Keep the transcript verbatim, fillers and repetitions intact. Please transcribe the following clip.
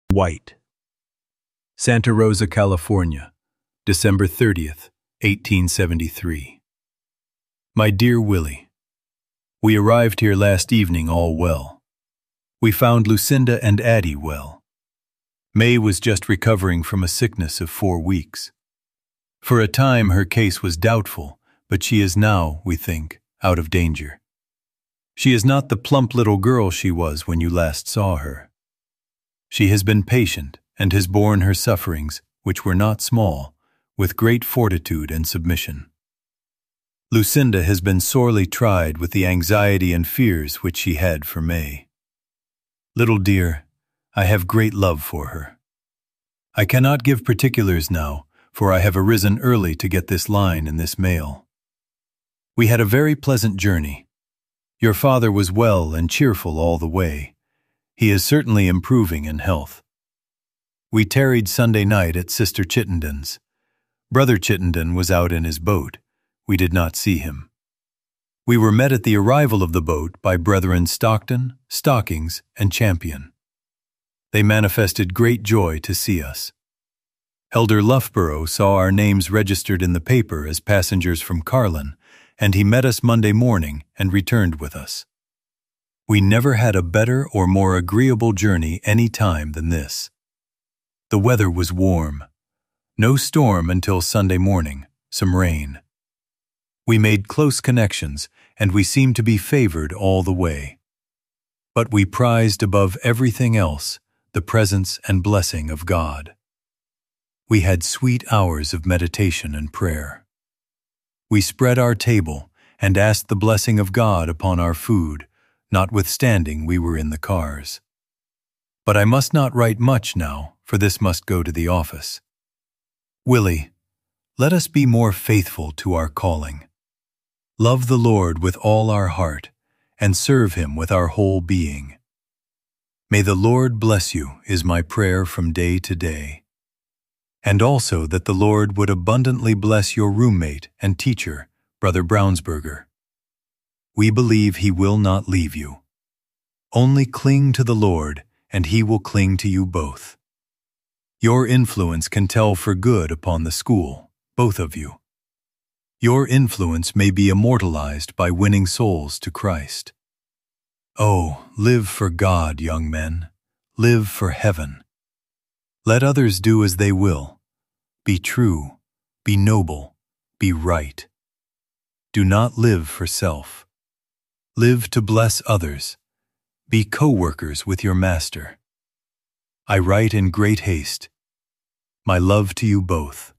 White. Santa Rosa, California, December thirtieth, eighteen seventy-three. My dear Willie, we arrived here last evening all well. We found Lucinda and Addie well. May was just recovering from a sickness of four weeks. For a time her case was doubtful, but she is now, we think, out of danger. She is not the plump little girl she was when you last saw her. She has been patient and has borne her sufferings, which were not small, with great fortitude and submission. Lucinda has been sorely tried with the anxiety and fears which she had for May. Little dear, I have great love for her. I cannot give particulars now, for I have arisen early to get this line and this mail. We had a very pleasant journey. Your father was well and cheerful all the way. He is certainly improving in health. We tarried Sunday night at Sister Chittenden's. Brother Chittenden was out in his boat. We did not see him. We were met at the arrival of the boat by Brethren Stockton, Stockings, and Champion. They manifested great joy to see us. Elder Loughborough saw our names registered in the paper as passengers from Carlin, and he met us Monday morning and returned with us. We never had a better or more agreeable journey any time than this. The weather was warm. No storm until Sunday morning, some rain. We made close connections, and we seemed to be favored all the way. But we prized above everything else the presence and blessing of God. We had sweet hours of meditation and prayer. We spread our table and asked the blessing of God upon our food, notwithstanding we were in the cars. But I must not write much now, for this must go to the office. Willie, let us be more faithful to our calling. Love the Lord with all our heart, and serve Him with our whole being. May the Lord bless you, is my prayer from day to day. And also that the Lord would abundantly bless your roommate and teacher, Brother Brownsberger. We believe He will not leave you. Only cling to the Lord, and He will cling to you both. Your influence can tell for good upon the school, both of you. Your influence may be immortalized by winning souls to Christ. Oh, live for God, young men. Live for heaven. Let others do as they will. Be true, be noble, be right. Do not live for self. Live to bless others. Be co-workers with your Master. I write in great haste. My love to you both.